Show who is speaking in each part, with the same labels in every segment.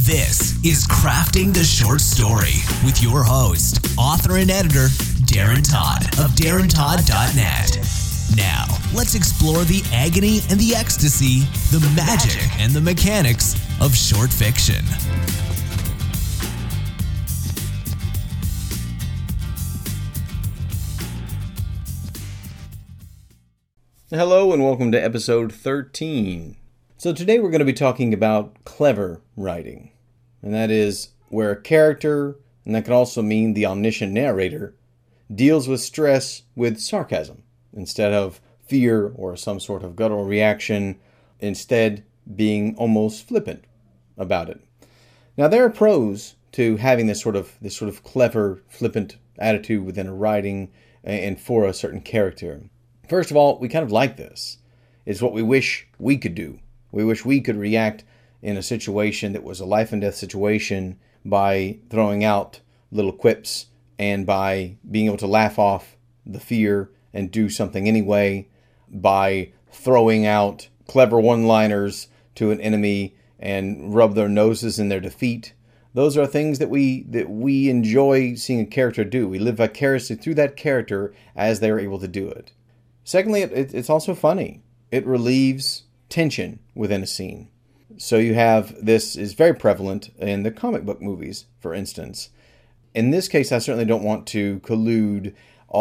Speaker 1: This is Crafting the Short Story with your host, author and editor, Darren Todd of DarrenTodd.net. Now, let's explore the agony and the ecstasy, the magic and the mechanics of short fiction.
Speaker 2: Hello and welcome to episode 13. So today we're going to be talking about clever writing. And that is where a character, and that can also mean the omniscient narrator, deals with stress with sarcasm instead of fear or some sort of guttural reaction, instead being almost flippant about it. Now there are pros to having this sort of clever, flippant attitude within a writing and for a certain character. First of all, we kind of like this. It's what we wish we could do. We wish we could react in a situation that was a life and death situation by throwing out little quips and by being able to laugh off the fear and do something anyway, by throwing out clever one-liners to an enemy and rub their noses in their defeat. Those are things that we enjoy seeing a character do. We live vicariously through that character as they're able to do it. Secondly, it's also funny. It relieves tension within a scene. So you have, this is very prevalent in the comic book movies, for instance. In this case, I certainly don't want to collude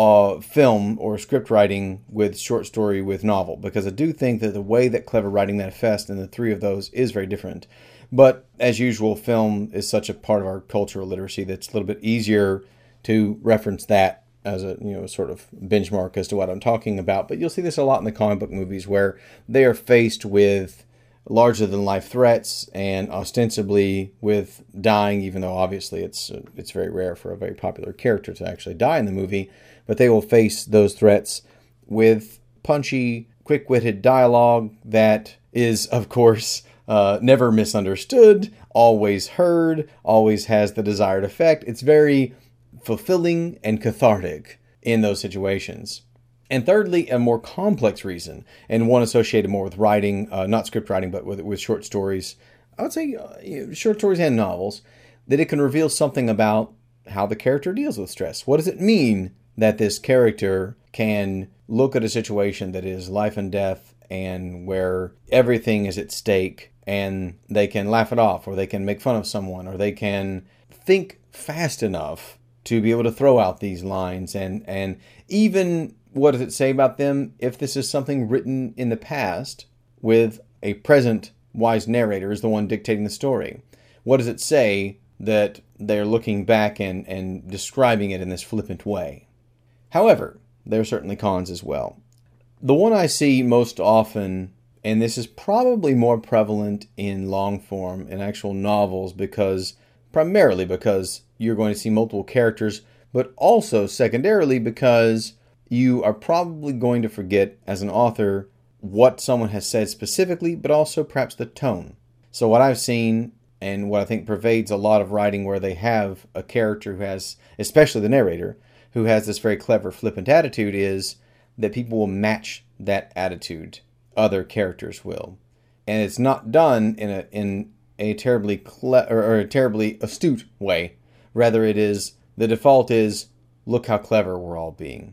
Speaker 2: film or script writing with short story with novel, because I do think that the way that clever writing manifests in the three of those is very different. But as usual, film is such a part of our cultural literacy that's a little bit easier to reference that as a sort of benchmark as to what I'm talking about. But you'll see this a lot in the comic book movies where they are faced with larger than life threats and ostensibly with dying, even though obviously it's very rare for a very popular character to actually die in the movie. But they will face those threats with punchy, quick-witted dialogue that is, of course, never misunderstood, always heard, always has the desired effect. It's very fulfilling and cathartic in those situations. And thirdly, a more complex reason, and one associated more with writing, not script writing, but with short stories. I would say short stories and novels, that it can reveal something about how the character deals with stress. What does it mean that this character can look at a situation that is life and death and where everything is at stake, and they can laugh it off, or they can make fun of someone, or they can think fast enough to be able to throw out these lines, and even what does it say about them if this is something written in the past with a present wise narrator is the one dictating the story? What does it say that they're looking back and describing it in this flippant way? However, there are certainly cons as well. The one I see most often, and this is probably more prevalent in long form, in actual novels, primarily because you're going to see multiple characters, but also secondarily because you are probably going to forget as an author what someone has said specifically, but also perhaps the tone. So what I've seen, and what I think pervades a lot of writing where they have a character who has, especially the narrator, who has this very clever, flippant attitude, is that people will match that attitude. Other characters will. And it's not done in a terribly or a terribly astute way. Rather, the default is, look how clever we're all being.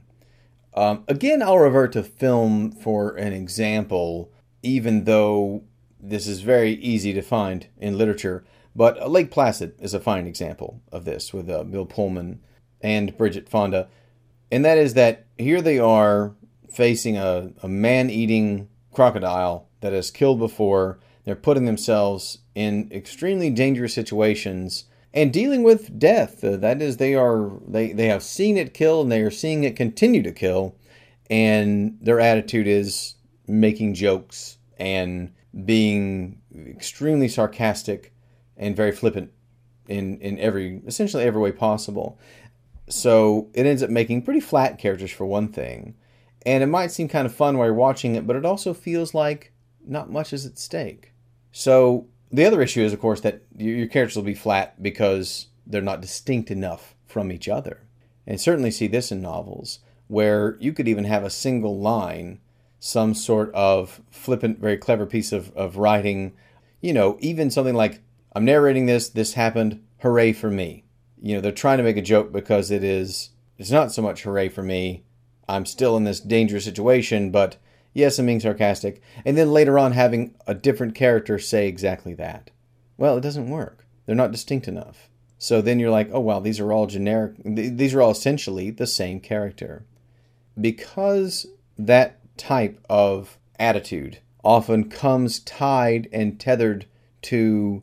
Speaker 2: Again, I'll revert to film for an example, even though this is very easy to find in literature. But Lake Placid is a fine example of this with Bill Pullman and Bridget Fonda. And that is that here they are facing a man-eating crocodile that has killed before. They're putting themselves in extremely dangerous situations and dealing with death. That is, they have seen it kill, and they are seeing it continue to kill, and their attitude is making jokes and being extremely sarcastic and very flippant in essentially every way possible. So it ends up making pretty flat characters for one thing, and it might seem kind of fun while you're watching it, but it also feels like not much is at stake. So the other issue is, of course, that your characters will be flat because they're not distinct enough from each other. And certainly see this in novels, where you could even have a single line, some sort of flippant, very clever piece of writing, even something like, I'm narrating this. This happened. Hooray for me. They're trying to make a joke because it's not so much hooray for me. I'm still in this dangerous situation, but yes, I'm being sarcastic. And then later on having a different character say exactly that. Well, it doesn't work. They're not distinct enough. So then you're like, oh, well, these are all generic. These are all essentially the same character. Because that type of attitude often comes tied and tethered to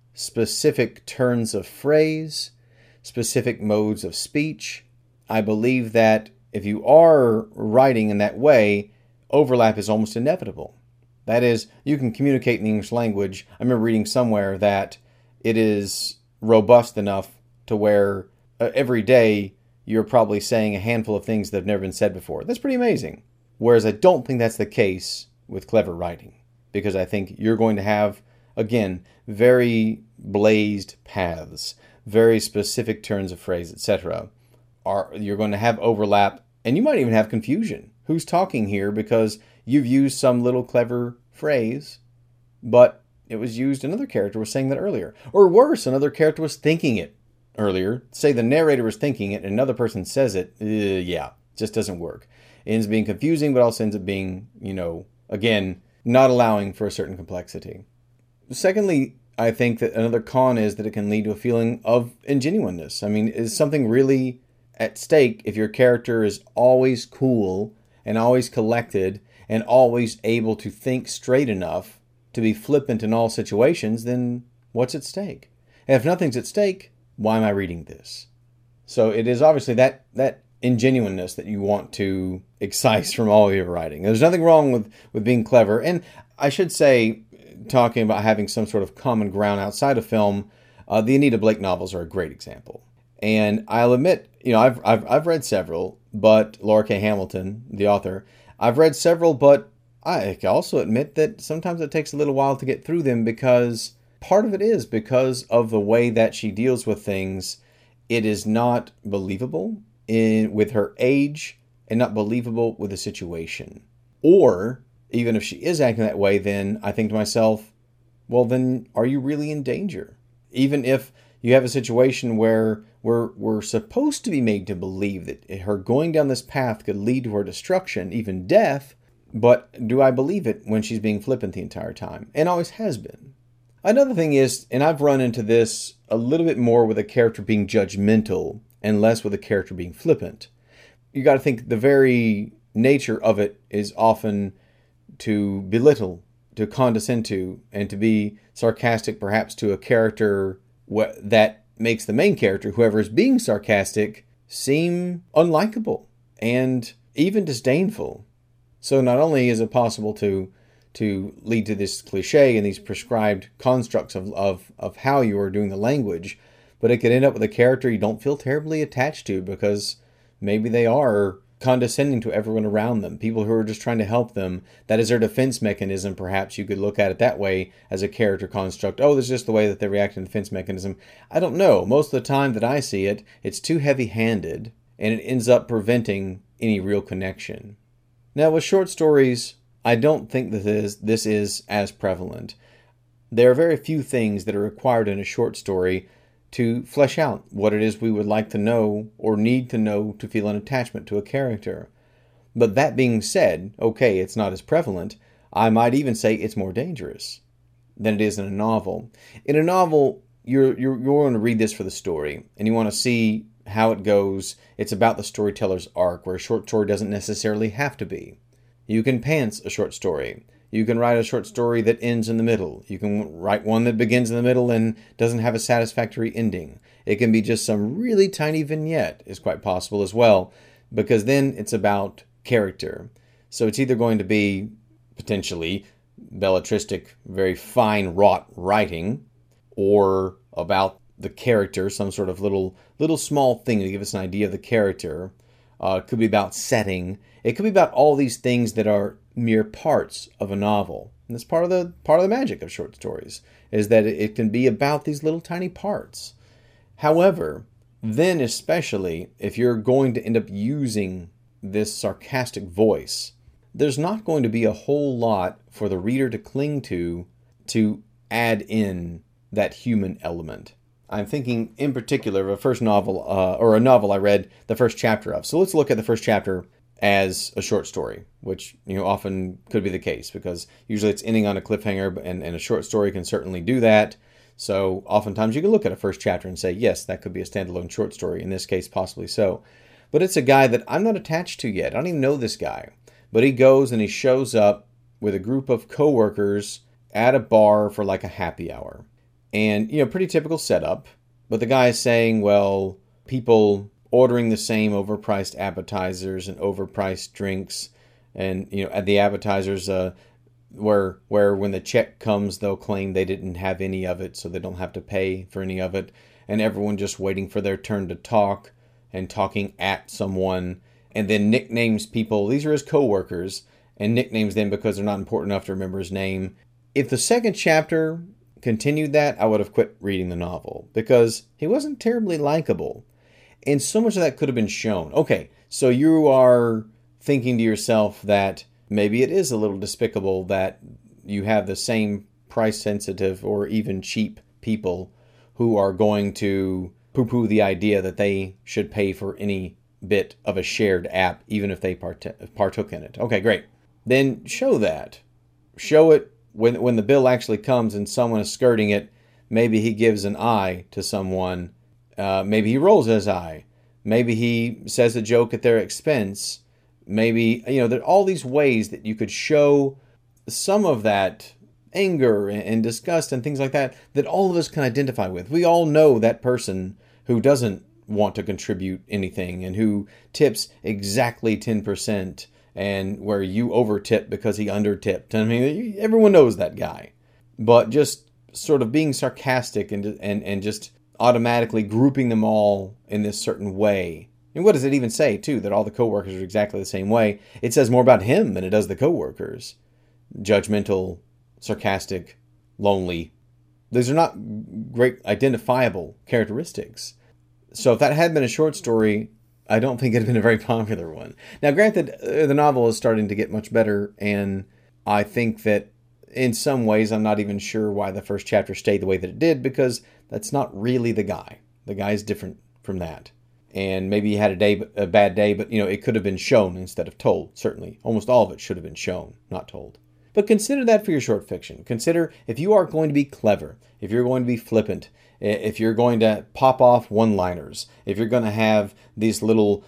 Speaker 2: specific turns of phrase, specific modes of speech, I believe that if you are writing in that way, overlap is almost inevitable. That is, you can communicate in the English language. I remember reading somewhere that it is robust enough to where every day you're probably saying a handful of things that have never been said before. That's pretty amazing. Whereas I don't think that's the case with clever writing, because I think you're going to have, again, very blazed paths, very specific turns of phrase, etc. You're going to have overlap, and you might even have confusion. Who's talking here? Because you've used some little clever phrase, but it was used, another character was saying that earlier. Or worse, another character was thinking it earlier. Say the narrator was thinking it and another person says it. Just doesn't work. It ends up being confusing, but also ends up being, again, not allowing for a certain complexity. Secondly, I think that another con is that it can lead to a feeling of ingenuineness. I mean, is something really at stake if your character is always cool and always collected and always able to think straight enough to be flippant in all situations? Then what's at stake? And if nothing's at stake, why am I reading this? So it is obviously that ingenuineness that you want to excise from all of your writing. There's nothing wrong with being clever. And I should say, talking about having some sort of common ground outside of film, the Anita Blake novels are a great example. And I'll admit, I've read several, but Laura K. Hamilton, the author, I've read several, but I can also admit that sometimes it takes a little while to get through them, because part of it is because of the way that she deals with things. It is not believable with her age and not believable with the situation. Or even if she is acting that way, then I think to myself, well, then are you really in danger? Even if you have a situation where we're supposed to be made to believe that her going down this path could lead to her destruction, even death, but do I believe it when she's being flippant the entire time? And always has been. Another thing is, and I've run into this a little bit more with a character being judgmental and less with a character being flippant. You got to think the very nature of it is often to belittle, to condescend to, and to be sarcastic perhaps to a character that makes the main character, whoever is being sarcastic, seem unlikable and even disdainful. So not only is it possible to lead to this cliche and these prescribed constructs of how you are doing the language, but it could end up with a character you don't feel terribly attached to because maybe they are condescending to everyone around them, people who are just trying to help them. That is their defense mechanism. Perhaps you could look at it that way as a character construct. Oh, that's just the way that they react in defense mechanism. I don't know. Most of the time that I see it, it's too heavy-handed, and it ends up preventing any real connection. Now, with short stories, I don't think that this is as prevalent. There are very few things that are required in a short story to flesh out what it is we would like to know or need to know to feel an attachment to a character. But that being said, okay, it's not as prevalent. I might even say it's more dangerous than it is in a novel. In a novel, you're going to read this for the story, and you want to see how it goes. It's about the storyteller's arc, where a short story doesn't necessarily have to be. You can pants a short story. You can write a short story that ends in the middle. You can write one that begins in the middle and doesn't have a satisfactory ending. It can be just some really tiny vignette, is quite possible as well, because then it's about character. So it's either going to be potentially belletristic, very fine wrought writing, or about the character, some sort of little small thing to give us an idea of the character. It could be about setting. It could be about all these things that are mere parts of a novel. And that's part of the magic of short stories, is that it can be about these little tiny parts. However, then especially if you're going to end up using this sarcastic voice, there's not going to be a whole lot for the reader to cling to add in that human element. I'm thinking in particular of a first novel, or a novel I read the first chapter of. So let's look at the first chapter as a short story, which often could be the case because usually it's ending on a cliffhanger, and a short story can certainly do that. So oftentimes you can look at a first chapter and say, yes, that could be a standalone short story. In this case, possibly so. But it's a guy that I'm not attached to yet. I don't even know this guy. But he goes and he shows up with a group of coworkers at a bar for like a happy hour. And, pretty typical setup. But the guy is saying, well, people ordering the same overpriced appetizers and overpriced drinks. And, at the appetizers, where when the check comes, they'll claim they didn't have any of it, so they don't have to pay for any of it. And everyone just waiting for their turn to talk and talking at someone. And then nicknames people. These are his coworkers. And nicknames them because they're not important enough to remember his name. If the second chapter continued that, I would have quit reading the novel because he wasn't terribly likable. And so much of that could have been shown. Okay, so you are thinking to yourself that maybe it is a little despicable that you have the same price-sensitive or even cheap people who are going to poo-poo the idea that they should pay for any bit of a shared app, even if they partook in it. Okay, great. Then show that. Show it when the bill actually comes and someone is skirting it. Maybe he gives an eye to someone. Maybe he rolls his eye. Maybe he says a joke at their expense. Maybe, there are all these ways that you could show some of that anger and disgust and things like that all of us can identify with. We all know that person who doesn't want to contribute anything and who tips exactly 10%. And where you over-tip because he under-tipped. I mean, everyone knows that guy. But just sort of being sarcastic and just automatically grouping them all in this certain way. And what does it even say, too, that all the coworkers are exactly the same way? It says more about him than it does the coworkers. Judgmental, sarcastic, lonely. These are not great identifiable characteristics. So if that had been a short story, I don't think it had been a very popular one. Now, granted, the novel is starting to get much better, and I think that in some ways I'm not even sure why the first chapter stayed the way that it did, because that's not really the guy. The guy's different from that. And maybe he had a bad day, but it could have been shown instead of told. Certainly, almost all of it should have been shown, not told. But consider that for your short fiction. Consider if you are going to be clever, if you're going to be flippant, if you're going to pop off one-liners, if you're going to have these little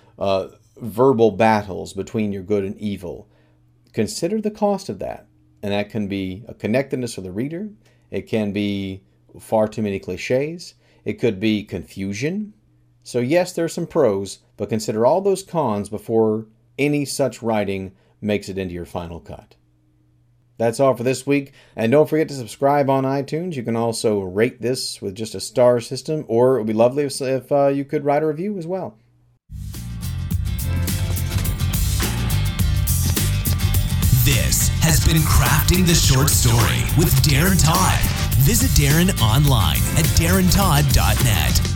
Speaker 2: verbal battles between your good and evil, consider the cost of that. And that can be a connectedness for the reader. It can be far too many cliches. It could be confusion. So yes, there are some pros, but consider all those cons before any such writing makes it into your final cut. That's all for this week. And don't forget to subscribe on iTunes. You can also rate this with just a star system, or it would be lovely if you could write a review as well.
Speaker 1: This has been Crafting the Short Story with Darren Todd. Visit Darren online at darrentodd.net.